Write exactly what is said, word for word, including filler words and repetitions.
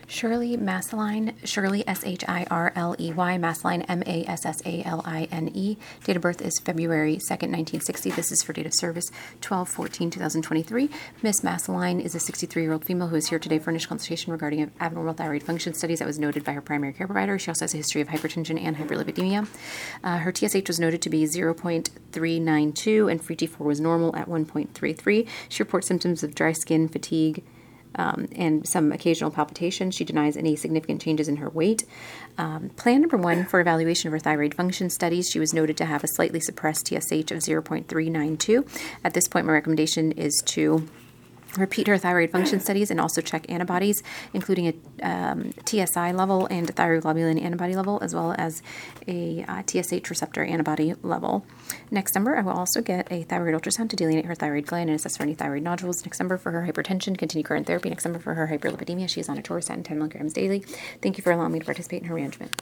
Shirley Massaline, Shirley S H I R L E Y, Massaline M A S S A L I N E. Date of birth is February second, nineteen sixty. This is for date of service twelve fourteen two thousand twenty-three. Miss Massaline is a sixty-three-year-old female who is here today for initial consultation regarding abnormal thyroid function studies that was noted by her primary care provider. She also has a history of hypertension and hyperlipidemia. Uh, her T S H was noted to be zero point three nine two and free T four was normal at one point three three. She reports symptoms of dry skin, fatigue, Um, and some occasional palpitation. She denies any significant changes in her weight. Um, plan number one for evaluation of her thyroid function studies. She was noted to have a slightly suppressed T S H of zero point three nine two. At this point, my recommendation is to repeat her thyroid function studies and also check antibodies, including a um, T S I level and a thyroglobulin antibody level, as well as a uh, T S H receptor antibody level. Next number, I will also get a thyroid ultrasound to delineate her thyroid gland and assess for any thyroid nodules. Next number for her hypertension, continue current therapy. Next number for her hyperlipidemia, she is on atorvastatin ten milligrams daily. Thank you for allowing me to participate in her management.